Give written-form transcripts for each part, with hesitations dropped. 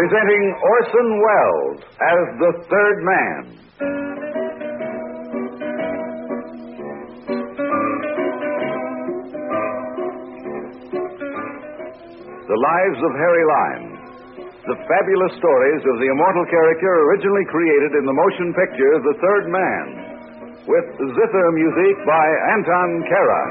Presenting Orson Welles as the Third Man. The Lives of Harry Lime. The fabulous stories of the immortal character originally created in the motion picture The Third Man, with zither music by Anton Kara.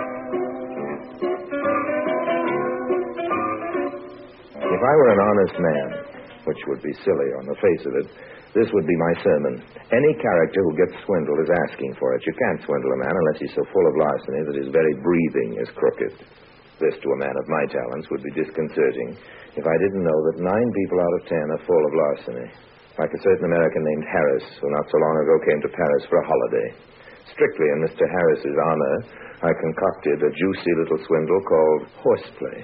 If I were an honest man, which would be silly on the face of it, this would be my sermon. Any character who gets swindled is asking for it. You can't swindle a man unless he's so full of larceny that his very breathing is crooked. This, to a man of my talents, would be disconcerting if I didn't know that 9 people out of 10 are full of larceny. Like a certain American named Harris, who not so long ago came to Paris for a holiday. Strictly in Mr. Harris's honor, I concocted a juicy little swindle called horseplay.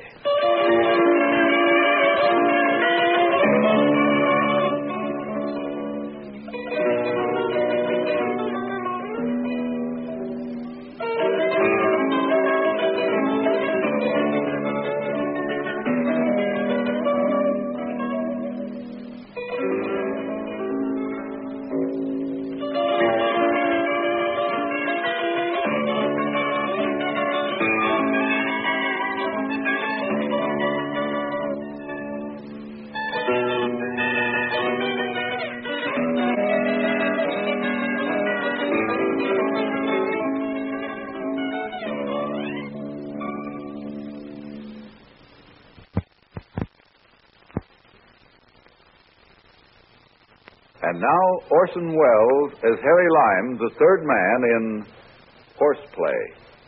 And now, Orson Welles as Harry Lime, the Third Man in Horseplay.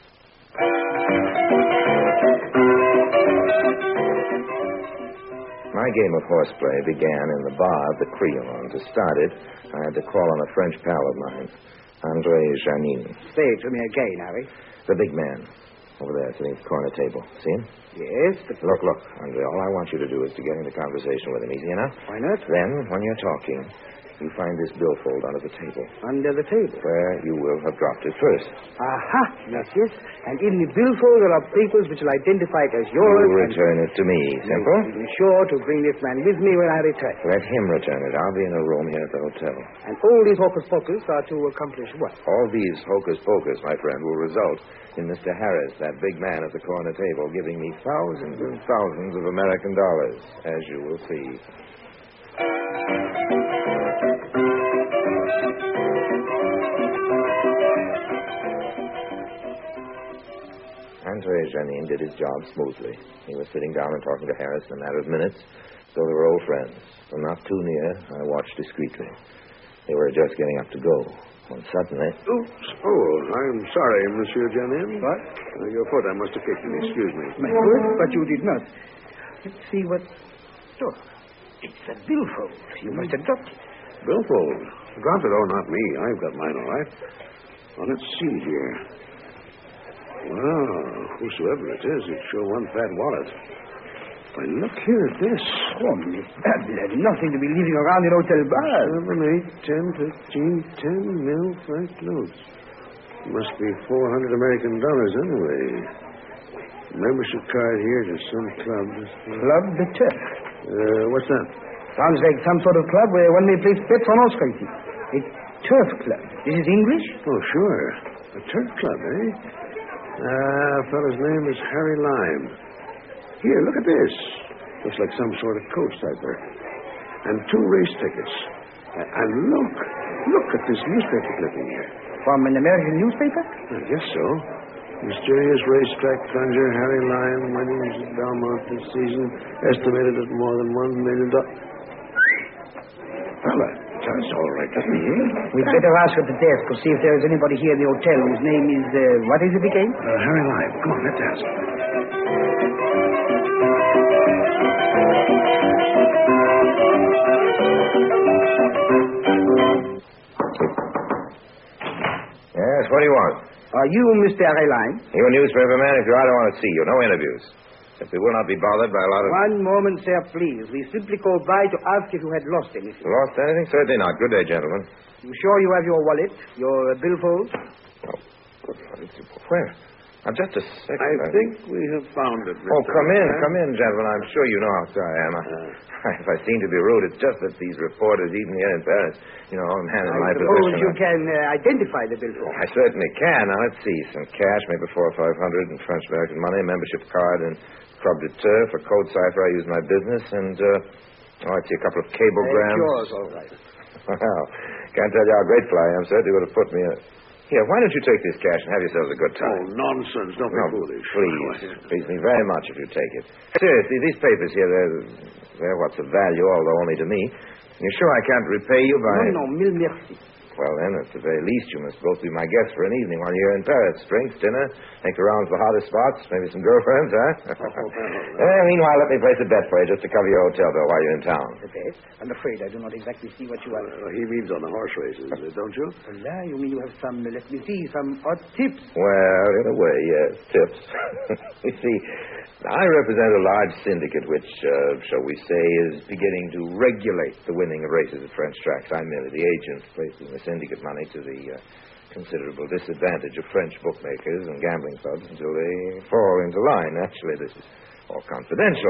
My game of horseplay began in the bar of the Creole. To start it, I had to call on a French pal of mine, André Janin. Say it to me again, Harry. The big man. Over there, sitting at the corner table. See him? Yes, but... Look, Andre, all I want you to do is to get into conversation with him. Easy enough? Why not? Then, when you're talking, you find this billfold under the table. Under the table? Where you will have dropped it first. Aha! Yes. And in the billfold there are papers which will identify it as yours. You return it to me. Simple? Be sure to bring this man with me when I return. Let him return it. I'll be in a room here at the hotel. And all these hocus-pocus are to accomplish what? All these hocus-pocus, my friend, will result in Mr. Harris, that big man at the corner table, giving me thousands and thousands of American dollars, as you will see. Andre Janin did his job smoothly. He was sitting down and talking to Harris in a matter of minutes, so they were old friends. From not too near, I watched discreetly. They were just getting up to go, when suddenly... Oops. Oh, I'm sorry, Monsieur Janin. What? Your foot, I must have kicked it. Excuse me. My foot? But you did not. Let's see what... Oh, it's a billfold. You must have dropped it. Billfold? Dropped it? Oh, not me. I've got mine all right. Well, let's see here. Well, whosoever it is, it's sure one fat wallet. Why, look here at this. Oh, Miss Babylon, nothing to be leaving around in hotel bars. 7, 8, 10, 15, 10 mil franc notes. Must be $400 American anyway. Membership card here to some club. Club de Turf. What's that? Sounds like some sort of club where one may place bets on horse racing. A turf club. This is English? Oh, sure. A turf club, eh? Fellow's name is Harry Lime. Here, look at this. Looks like some sort of coach cipher. And 2 race tickets. And look at this newspaper clipping here. From an American newspaper? I guess so. Mysterious racetrack plunger Harry Lime winnings at Belmont this season, estimated at more than $1 million. Fella, that's all right, doesn't he? We'd better ask at the desk to see if there is anybody here in the hotel whose name is, what is it again? Harry Lime. Come on, let's ask. Yes, what do you want? Are you Mr. Harry Lime? You a newspaper man? If you are, I don't want to see you. No interviews. If we will not be bothered by a lot of... One moment, sir, please. We simply called by to ask if you had lost anything. Lost anything? Certainly not. Good day, gentlemen. You sure you have your wallet, your billfold? Oh, good. Where? Just a second. I think we have found it, Mr. Oh, come Lyon. in, gentlemen. I'm sure you know how sorry I am. If I seem to be rude, it's just that these reporters, even here in Paris, I'm man in my I suppose position. you can identify the billfold. I certainly can. Now, let's see. Some cash, maybe $400 or $500 in French-American money, a membership card in Club de Turf, a code cipher I use in my business, and, I see a couple of cablegrams. Yours, all right. Well, can't tell you how grateful I am, sir. You would have put me in. Here, why don't you take this cash and have yourselves a good Oh, time? nonsense. Don't be foolish. Please me very much if you take it. Seriously, these papers here, they're what's of value, although only to me. You sure I can't repay you by... No, mille merci. Well, then, at the very least, you must both be my guests for an evening while you're in Paris. Drinks, dinner, take the rounds of the hottest spots, maybe some girlfriends, huh? Meanwhile, let me place a bet for you just to cover your hotel bill while you're in town. A bet? I'm afraid I do not exactly see what you are... He means on the horse races, don't you? Well, you mean you have some, let me see, some odd tips? Well, in a way, yes, tips. You see, I represent a large syndicate which, shall we say, is beginning to regulate the winning of races at French tracks. I'm merely the agent placing the syndicate money to the considerable disadvantage of French bookmakers and gambling clubs until they fall into line. Actually, this is all confidential.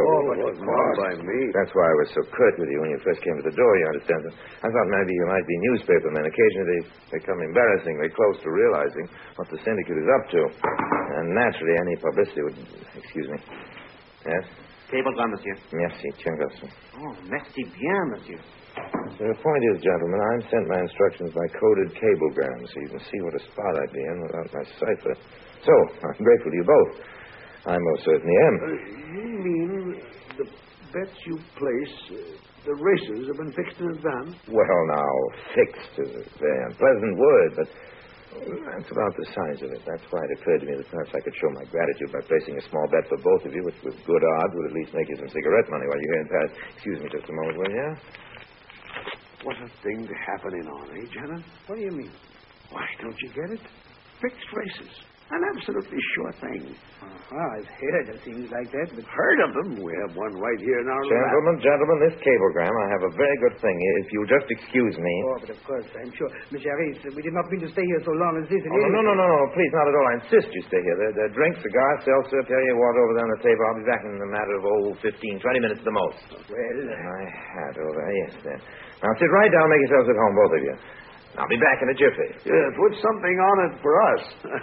By me. That's why I was so curt with you when you first came to the door, you understand. I thought maybe you might be newspapermen. Occasionally they become embarrassingly close to realizing what the syndicate is up to. And naturally, any publicity would... Excuse me. Yes? Cablegram, monsieur. Merci, tiens, garçon. Oh, merci bien, monsieur. The point is, gentlemen, I'm sent my instructions by coded cablegrams, so you can see what a spot I'd be in without my cipher. So, I'm grateful to you both. I most certainly am. You mean the bets you place, the races have been fixed in advance? Well, now, fixed is a very unpleasant word, but that's about the size of it. That's why it occurred to me that perhaps I could show my gratitude by placing a small bet for both of you, which with good odds would at least make you some cigarette money while you're here in Paris. Excuse me just a moment, will you? What a thing to happen in on, Janet? What do you mean? Why, don't you get it? Fixed races. An absolutely sure thing. I've heard of things like that, but... Heard of them? We have one right here in our Gentlemen, this cablegram, I have a very good thing. If you'll just excuse me. Oh, but of course, I'm sure. Monsieur Harris, we did not mean to stay here so long as this. No, please, not at all. I insist you stay here. There are drinks, cigars, seltzer, Perrier water over there on the table. I'll be back in a matter of, 15, 20 minutes at the most. Well... My hat over there, yes, there. Now, sit right down, make yourselves at home, both of you. I'll be back in a jiffy. Yeah, put something on it for us.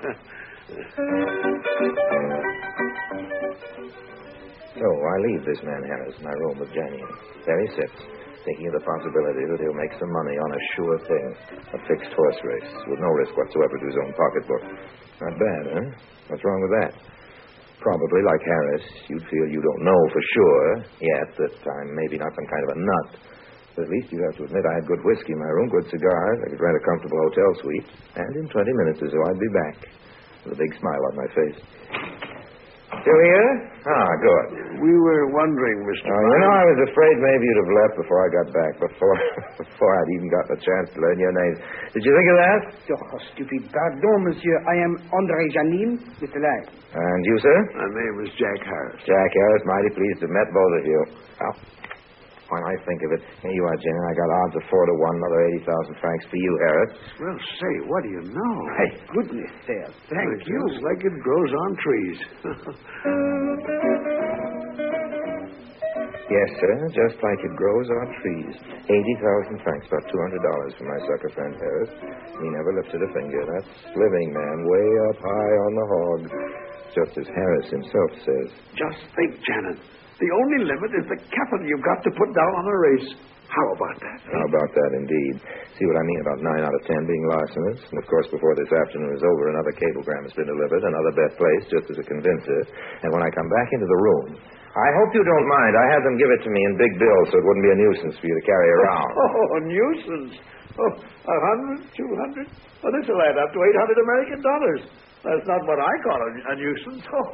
So I leave this man Harris in my room with Jenny. There he sits, thinking of the possibility that he'll make some money on a sure thing, a fixed horse race, with no risk whatsoever to his own pocketbook. Not bad, huh? What's wrong with that? Probably, like Harris, you'd feel you don't know for sure yet that I'm maybe not some kind of a nut. But at least you'd have to admit I had good whiskey in my room, good cigars, I could rent a comfortable hotel suite, and in 20 minutes or so I'd be back, with a big smile on my face. Still here? Good. We were wondering, Mr. I was afraid maybe you'd have left before I got back, before I'd even gotten a chance to learn your name. Did you think of that? Oh, stupid. Pardon, monsieur. I am André Janine, Mr. Lang. And you, sir? My name is Jack Harris. Jack Harris, mighty pleased to have met both of you. Well, when I think of it, here you are, Jenny. I got odds of 4 to 1, another 80,000 francs for you, Harris. Well, say, what do you know? My goodness, sir. Thank you. It's like it grows on trees. Yes, sir, just like it grows on trees. 80,000 francs, about $200 for my sucker friend Harris. He never lifted a finger. That's living, man, way up high on the hog. Just as Harris himself says. Just think, Janet. The only limit is the capital you've got to put down on a race. How about that? How about that, indeed. See what I mean about 9 out of 10 being larcenous? And, of course, before this afternoon is over, another cablegram has been delivered, another bet placed, just as a convincer. And when I come back into the room, I hope you don't mind. I had them give it to me in big bills so it wouldn't be a nuisance for you to carry around. Oh, a nuisance. Oh, 100, 200? Well, this will add up to $800 American. That's not what I call a nuisance. Oh.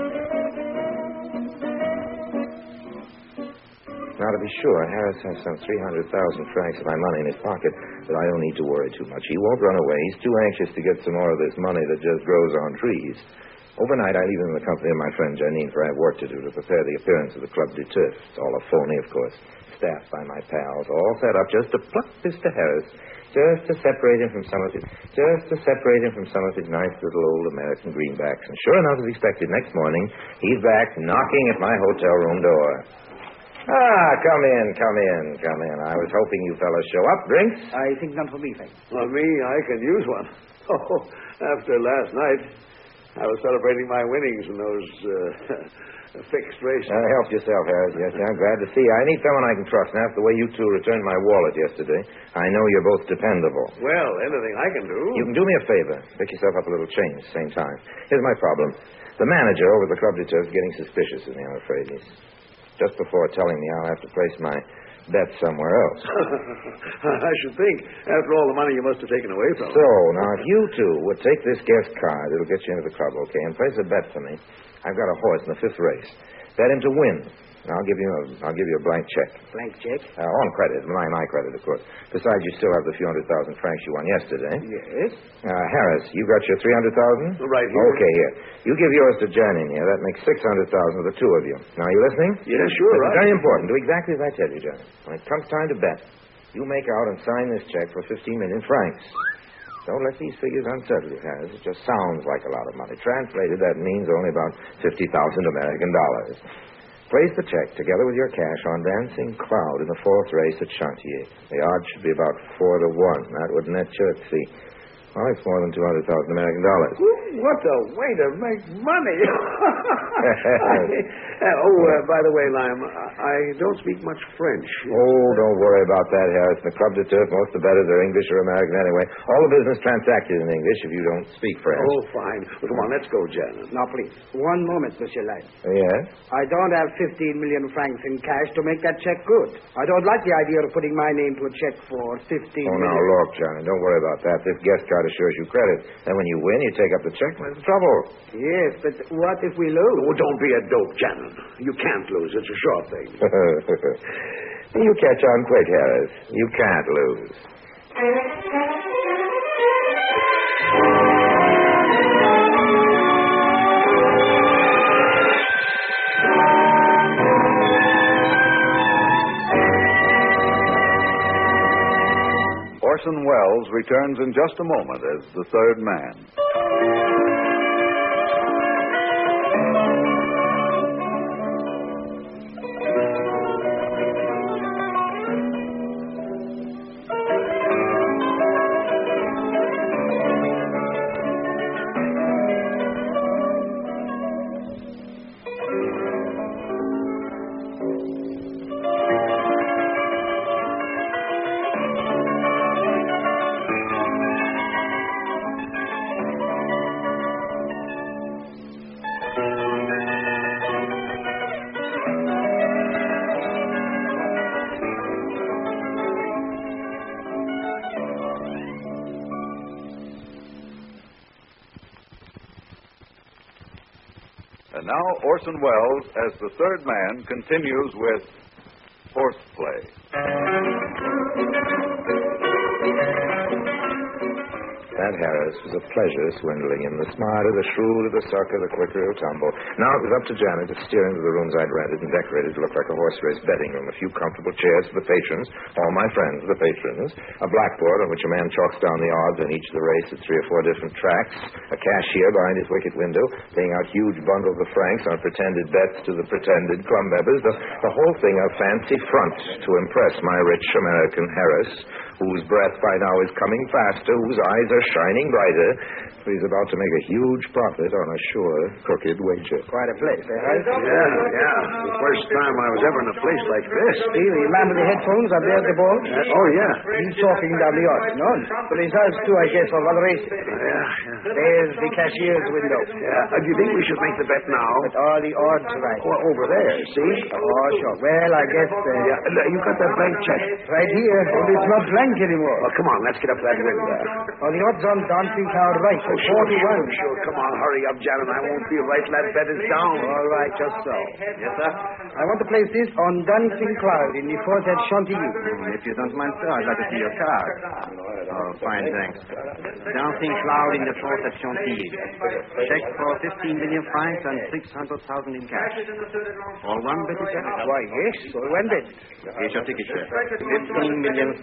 Now, to be sure, Harris has some 300,000 francs of my money in his pocket, but I don't need to worry too much. He won't run away. He's too anxious to get some more of this money that just grows on trees. Overnight, I leave him in the company of my friend Janine, for I have work to do to prepare the appearance of the Club de Turf. It's all a phony, of course. Staffed by my pals, all set up just to pluck Mr. Harris Just to separate him from some of his nice little old American greenbacks. And sure enough, as expected, next morning, he's back knocking at my hotel room door. Come in. I was hoping you fellas show up. Drinks? I think none for me, thanks. Well, me, I can use one. Oh, after last night, I was celebrating my winnings in those fixed races. Help yourself, Harris. Yes, I'm glad to see you. I need someone I can trust. And after the way you two returned my wallet yesterday, I know you're both dependable. Well, anything I can do. You can do me a favor. Pick yourself up a little change at the same time. Here's my problem. The manager over at the Club de Turf is getting suspicious of me, I'm afraid. He's just before telling me I'll have to place my bet somewhere else. I should think. After all the money you must have taken away from him. So, now, if you two would take this guest card, it'll get you into the club, okay, and place a bet for me. I've got a horse in the 5th race. Bet him to win. And I'll give you a blank check. Blank check? On credit. My credit, of course. Besides, you still have the few 100,000 francs you won yesterday. Yes. Harris, you got your 300,000? Right here. Okay, here. You give yours to Jan in here. That makes 600,000 of the two of you. Now, you listening? Yeah, sure, It's right. very important. Do exactly as I tell you, Jan. When it comes time to bet, you make out and sign this check for 15 million francs. Don't let these figures unsettle you, Harris. It just sounds like a lot of money. Translated, that means only about 50,000 American dollars. Place the check together with your cash on Dancing Cloud in the 4th race at Chantier. The odds should be about 4-1. That would net you at see. Well, it's more than 200,000 American dollars. What a way to make money. By the way, Lime, I don't speak much French. Oh, don't worry about that, Harris. The Club de Turf, most of the bettors are English or American anyway. All the business transacted in English if you don't speak French. Oh, fine. Well, come on, let's go, Jan. Now, please, one moment, Monsieur Lyme. Yes? I don't have 15 million francs in cash to make that check good. I don't like the idea of putting my name to a check for 15 million. Now, look, Johnny, don't worry about that. This guest card assures you credit. Then when you win, you take up the check, and there's trouble. Yes, but what if we lose? Oh, don't be a dope, Jan. You can't lose. It's a sure thing. You catch on quick, Harris. You can't lose. Orson Welles returns in just a moment as the third man. And now Orson Welles, as the third man, continues with Horseplay. That Harris was a pleasure swindling him. The smarter, the shrewder, the sucker, the quicker he'll tumble. Now it was up to Janet to steer into the rooms I'd rented and decorated to look like a horse race betting room. A few comfortable chairs for the patrons, all my friends, the patrons, a blackboard on which a man chalks down the odds on each of the race at 3 or 4 different tracks, a cashier behind his wicket window, paying out huge bundles of francs on pretended bets to the pretended club members. The whole thing a fancy front to impress my rich American Harris, whose breath by now is coming faster, whose eyes are shining brighter, for he's about to make a huge profit on a sure, crooked wager. Quite a place, eh, Harris? Yeah. The first time I was ever in a place like this. See, the man with the headphones up there at the board? Oh, yeah. He's talking down the odds, no? The results, too, I guess, of other races. Yeah. There's the cashier's window. Yeah. Do you think we should make the bet now? With all the odds right. Well, over there, see? Oh, sure. Well, I guess... Yeah, you got that blank check? Right here. It's not blank anymore. Well, come on, let's get up that window. Oh, the odds on Dancing Cloud right. Oh, 41. Sure. Come on, hurry up, Janet. I won't feel right till that bet is down. All right, just so. Yes, sir? I want to place this on Dancing Cloud in the fort at Chantilly. If you don't mind, sir, I'd like to see your card. Oh, fine, thanks. Dancing Cloud in the fort at Chantilly. Check for 15 million francs and 600,000 in cash. All one bet, sir? Why, yes. All one bet. Here's your ticket, sir. 15,600,000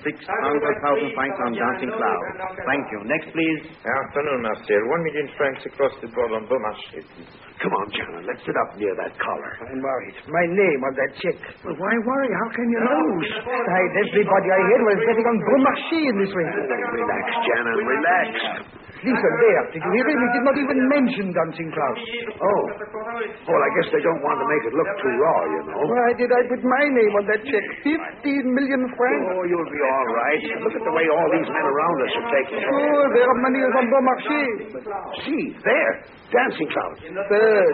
600,000 francs on Dancing Cloud. Thank you. Next, please. Afternoon, Marcel. 1 million francs across the board on Beaumarchais, please. Come on, Janet. Let's sit up near that collar. I'm worried. My name on that check. Well, why worry? How can you lose? Everybody I heard was betting on Beaumarchais in this race. Relax, Janet. Relax. Listen, there. Did you hear him? He did not even mention Dancing Cloud. Oh. Well, I guess they don't want to make it look too raw, you know. Why did I put my name on that check? 15 million francs. Oh, you'll be all right. Look at the way all these men around us are taking it. Sure, their money is on Beaumarchais. See, there. Dancing Cloud. Third.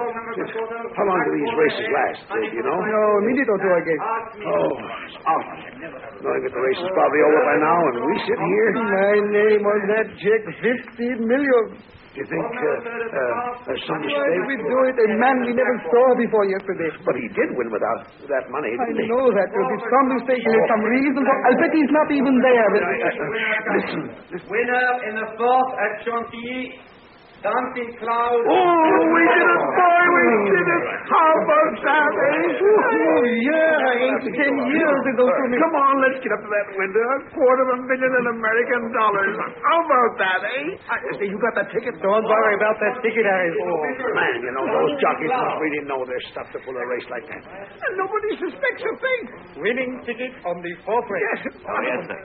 How long do these races last? Do you know? No, a minute or two, I guess. Oh, it's awful. Knowing that the race is probably over by now, and we sit here. My name on that check, 15 million. Do you think there's some Why mistake? did we do it? A man we never saw before yesterday. But he did win without that money, I didn't he? know that. There is some mistake. There's some reason. I'll bet he's not even there. Listen. Winner in the fourth at Chantilly, Dancing Cloud. Oh, we did it, boy. We did it. How about that, eh? Oh, yeah. 10 years ago to me. Come on, let's get up to that window. $250,000 in American dollars. How about that, eh? Say, you got that ticket? Don't worry about that ticket, Harry. Oh, man, you know, those jockeys must really know their stuff to pull a race like that. And nobody suspects a thing. Winning ticket on the fourth race. Yes. Yes, sir.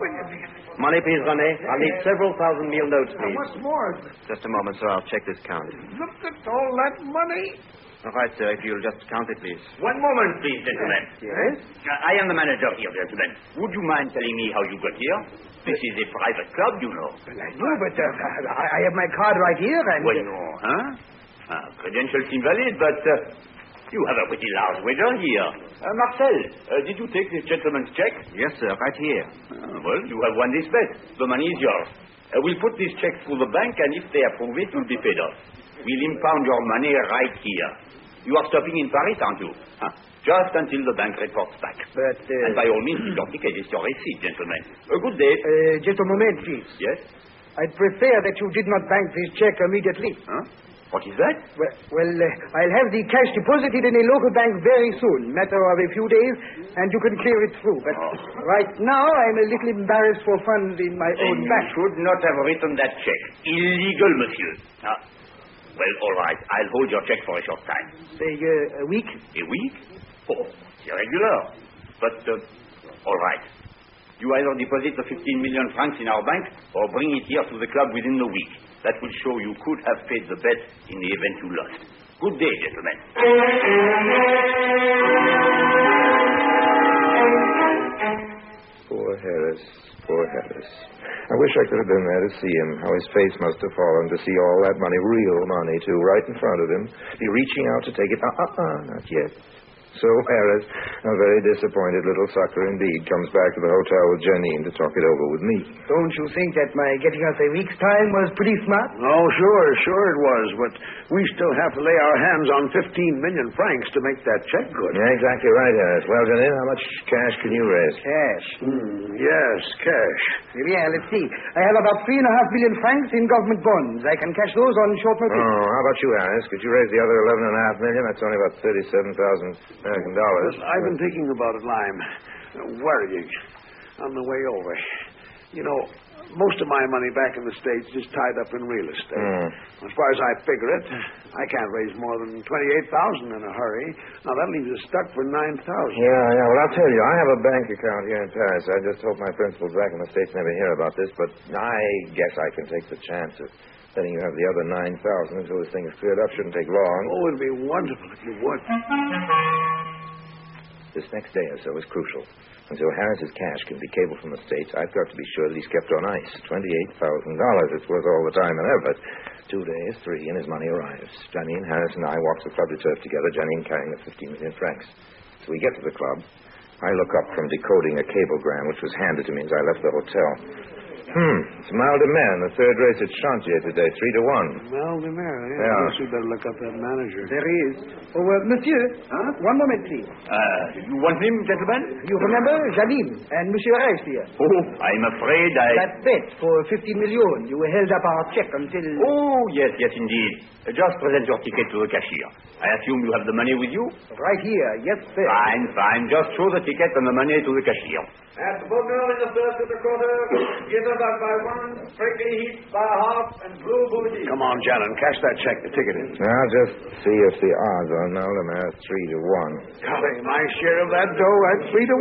Money, please, René. I'll need several thousand meal notes, please. What's more, Just a moment, sir. I'll check this count. look at all that money. All right, sir. If you'll just count it, please. One moment, please, gentlemen. Yes? I am the manager here, gentlemen. Would you mind telling me how you got here? This is a private club, you know. I know, but I have my card right here, and... Well, no, huh? Credentials invalid, but you have a pretty large wager here. Marcel, did you take this gentleman's check? Yes, sir. Right here. Well, you have won this bet. The money is yours. We'll put this check through the bank, and if they approve it, you'll be paid off. We'll impound your money right here. You are stopping in Paris, aren't you? Huh? Just until the bank reports back. But, And by all means, your ticket is your receipt, gentlemen. A good day. just a moment, please. Yes? I'd prefer that you did not bank this check immediately. Huh? What is that? Well, I'll have the cash deposited in a local bank very soon, matter of a few days, and you can clear it through. But right now, I'm a little embarrassed for funds in my own You bank. should not have written that check. Illegal, monsieur. Well, all right. I'll hold your check for a short time. Say, a week? A week? Oh, it's irregular. But, all right. You either deposit the 15 million francs in our bank or bring it here to the club within the week. That will show you could have paid the bet in the event you lost. Good day, gentlemen. Poor Harris. Poor Harris. I wish I could have been there to see him. How his face must have fallen to see all that money, real money, too, right in front of him. Be reaching out to take it. Not yet. So Harris, a very disappointed little sucker indeed, comes back to the hotel with Janine to talk it over with me. Don't you think that my getting us a week's time was pretty smart? Oh, sure it was. But we still have to lay our hands on 15 million francs to make that check good. Yeah, exactly right, Harris. Well, Janine, how much cash can you raise? Cash. Yes, cash. Yeah, let's see. I have about 3.5 million francs in government bonds. I can cash those on short notice. Oh, how about you, Harris? Could you raise the other 11.5 million? That's only about 37,000 American dollars. I've been thinking about it, Lime. Worrying on the way over. You know, most of my money back in the States is tied up in real estate. As far as I figure it, I can't raise more than 28,000 in a hurry. Now, that leaves us stuck for 9,000. Yeah. Well, I'll tell you, I have a bank account here in Paris. I just hope my principals back in the States never hear about this, but I guess I can take the chance of letting you have the other 9,000 until this thing is cleared up. Shouldn't take long. Oh, it'd be wonderful if you would. This next day or so is crucial. Until Harris's cash can be cabled from the States, I've got to be sure that he's kept on ice. $28,000. It's worth all the time and effort. 2 days, 3, and his money arrives. Janine, Harris, and I walk to the club to turf together, Janine carrying the 15 million francs. So we get to the club. I look up from decoding a cablegram which was handed to me as I left the hotel. It's Mal de Mer in the third race at Chantier today, 3-1. Mal de Mer, Yeah. I guess we better look up that manager. There he is. Oh, monsieur, one moment, please. You want him, gentlemen? You remember Janine and Monsieur arrived here. Oh, I'm afraid That bet for 15 million. You held up our check until... Oh, yes, indeed. Just present your ticket to the cashier. I assume you have the money with you? Right here, yes, sir. Fine. Just show the ticket and the money to the cashier. At the Bucknell in the third to the quarter, Gizzard up by 1, Strictly Heat by a half, and Blue Bougie. Come on, Jannon, cash that check. The ticket in. Now, just see if the odds on Maldemar are 3-1. Golly, my share of that dough at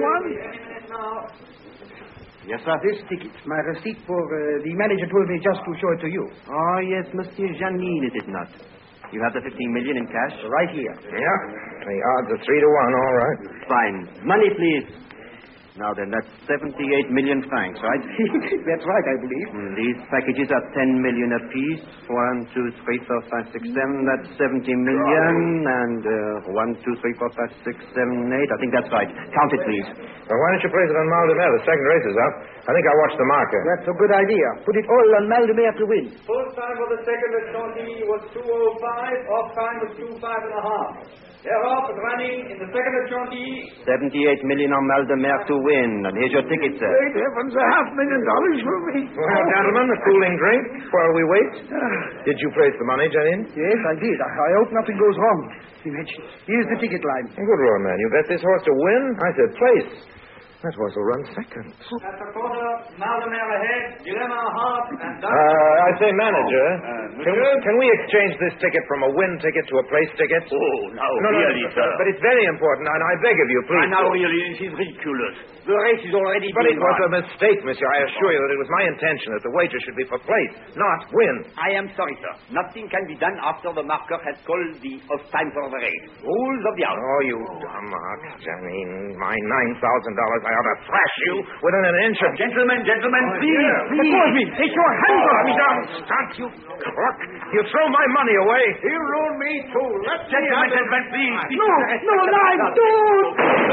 3-1? Yes, sir. This ticket, my receipt for the manager told me just to show it to you. Oh, yes, Monsieur Janine, is it not? You have the 15 million in cash? Right here. Yeah, the odds are 3-1, all right. Fine. Money, please. Now then, that's 78 million francs, right? That's right, I believe. These packages are 10 million apiece. 1, 2, 3, 4, 5, 6, 7. That's 70 million. And 1, 2, 3, 4, 5, 6, 7, 8. I think that's right. Count it, please. Well, why don't you place it on Maldemar? The second race is up. I think I'll watch the marker. That's a good idea. Put it all on Maldemar to win. Full time for the second at Chantilly was 2:05. Off time was 2:05.5. Thereof, running in the second at Chantilly. 78 million on Maldemar to win. And here's your ticket, sir. Great heavens, $500,000 for me. Well, gentlemen, a cooling drink while we wait. Did you place the money, Janine? Yes, I did. I hope nothing goes wrong. Imagine. Here's the ticket line. Good Lord, man. You bet this horse to win? I said place. That horse will run second. At the quarter, Maldemar ahead, Dilemma half, and I say, manager, can we exchange this ticket from a win ticket to a place ticket? Oh, now, No, really, sir. but it's very important, and I beg of you, please. Now, really, this is ridiculous. The race is already But it being was a run. mistake, monsieur. I assure you that it was my intention that the wager should be for place, not win. I am sorry, sir. Nothing can be done after the marker has called the off time for the race. Rules of the house. Oh, you dumb ox, Janine. My $9,000, I ought to thrash you within an inch of... Gentlemen, please. Suppose me. Take your hands off me, down. Stop, you crook. You throw my money away. You ruined me, too. Let's Gentlemen, please. No, don't!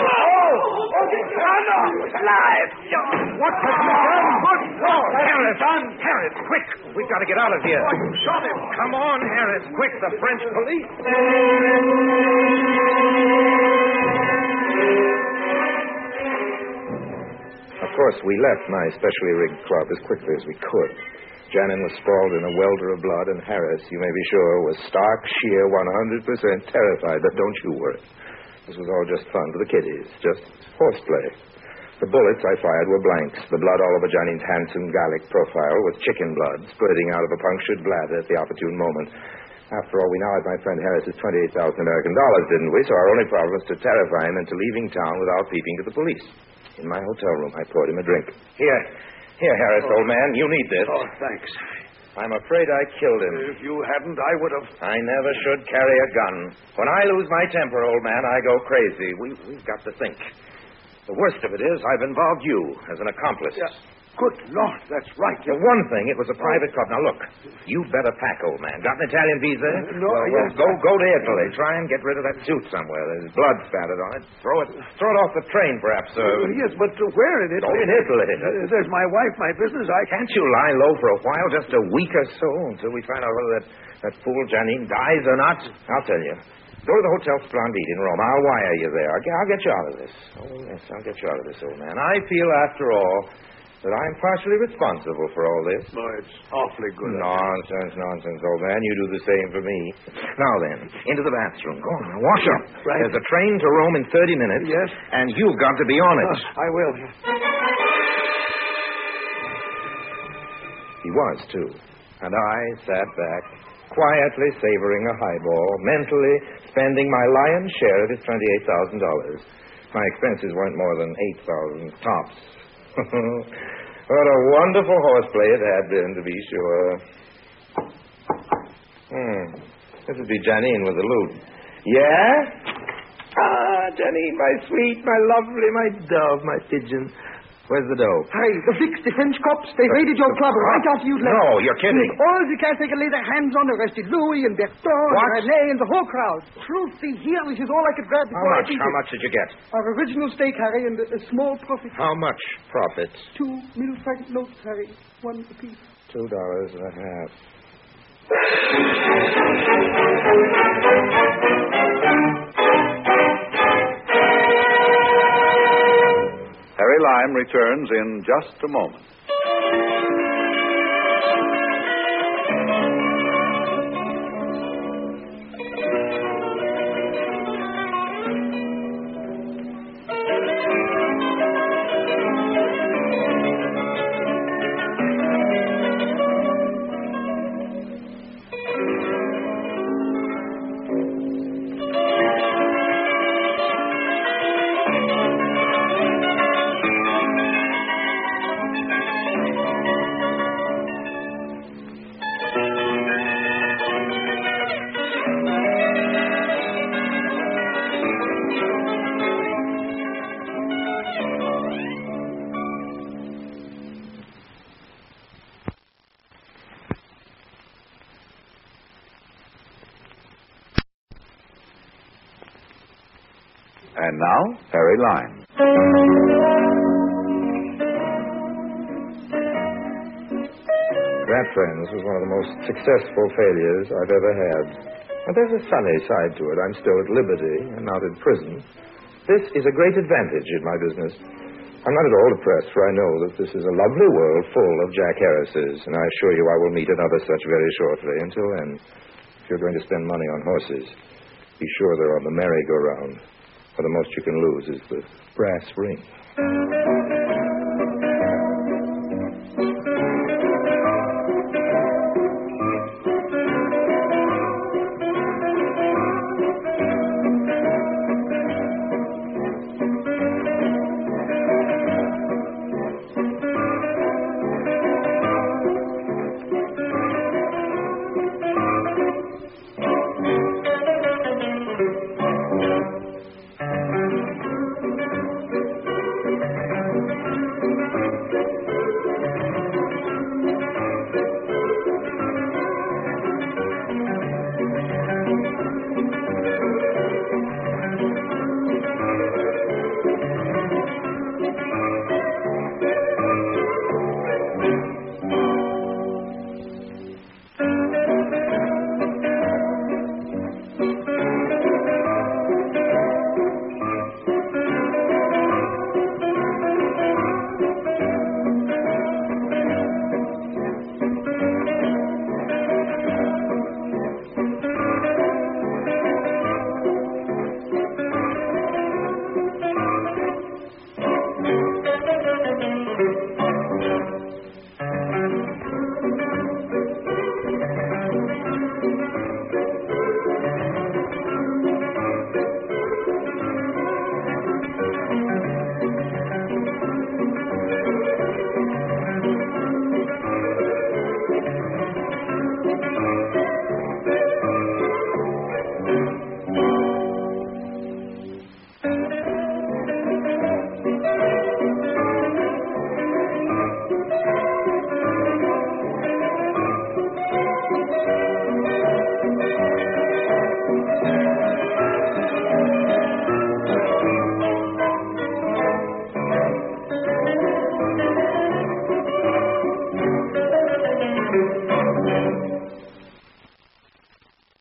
Alive. What have you done? Harris, quick. We've got to get out of here. You shot him. Come on, Harris, quick. The French police. Of course, we left my specially rigged club as quickly as we could. Janine was sprawled in a welter of blood, and Harris, you may be sure, was stark, sheer, 100% terrified. But don't you worry. This was all just fun for the kiddies, just horseplay. The bullets I fired were blanks. The blood all over Janine's handsome Gallic profile was chicken blood, spurting out of a punctured bladder at the opportune moment. After all, we now had my friend Harris's $28,000 American, didn't we? So our only problem was to terrify him into leaving town without peeping to the police. In my hotel room, I poured him a drink. Here, Harris, old man, you need this. Oh, thanks. I'm afraid I killed him. If you hadn't, I would have. I never should carry a gun. When I lose my temper, old man, I go crazy. We've got to think. The worst of it is I've involved you as an accomplice. Yeah. Good Lord, that's right. For one thing, it was a private club. Now, look, you'd better pack, old man. Got an Italian visa? No, Well, yes. go to Italy. Try and get rid of that suit somewhere. There's blood spattered on it. Throw it off the train, perhaps. Yes, but where in Italy? Oh, in Italy. There's my wife, my business. Can't you lie low for a while, just a week or so, until we find out whether that fool Janine dies or not? I'll tell you. Go to the Hotel Splendide in Rome. I'll wire you there. I'll get you out of this. Oh, yes, I'll get you out of this, old man. I feel, after all, that I'm partially responsible for all this. Oh, it's awfully good. Nonsense, old man. You do the same for me. Now then, into the bathroom. Go on, wash up. Right. There's a train to Rome in 30 minutes. Yes. And you've got to be on it. I will. He was, too. And I sat back, quietly savoring a highball, mentally spending my lion's share of his $28,000. My expenses weren't more than $8,000 tops. What a wonderful horseplay it had been, to be sure. This would be Janine with the loot. Yeah? Janine, my sweet, my lovely, my dove, my pigeon. Where's the dough? Harry, the Fix, the French cops, they raided your club right after you'd left. No, you're kidding. All the cats they could lay their hands on arrested Louis and Bertrand What? and René and the whole crowd. Truth be here, which is all I could grab before I beat How it. much did you get? Our original stake, Harry, and a small profit. How much profit? 2 mille-franc notes, Harry. One apiece. $2.50. Harry Lime returns in just a moment. And now, Harry Lime. That, friends, was one of the most successful failures I've ever had. But there's a sunny side to it. I'm still at liberty and not in prison. This is a great advantage in my business. I'm not at all depressed, for I know that this is a lovely world full of Jack Harrises, and I assure you I will meet another such very shortly. Until then, if you're going to spend money on horses, be sure they're on the merry-go-round, for the most you can lose is the brass ring.